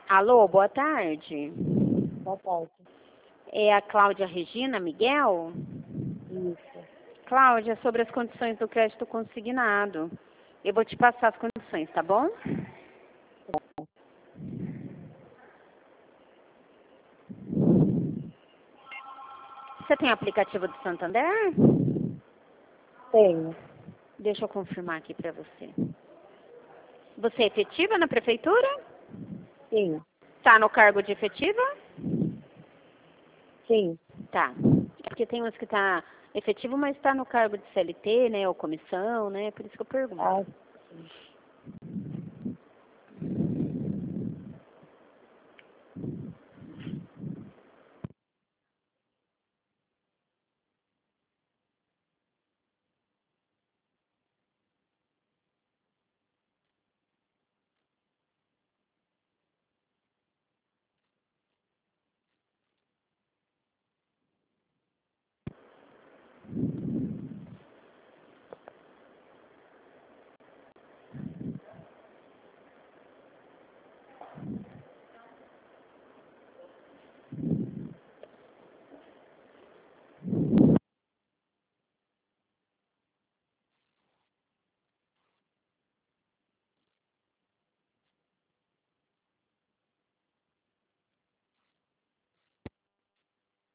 Alô, boa tarde. Boa tarde. É a Cláudia Regina Miguel? Isso. Cláudia, sobre as condições do crédito consignado. Eu vou te passar as condições, tá bom? Você tem aplicativo do Santander? Tenho. Deixa eu confirmar aqui pra você. Você é efetiva na prefeitura? Sim. Tá no cargo de efetiva? Sim. Tá. É porque tem uns que tá efetivo, mas tá no cargo de CLT, né? Ou comissão, né? Por isso que eu pergunto. Ah, sim.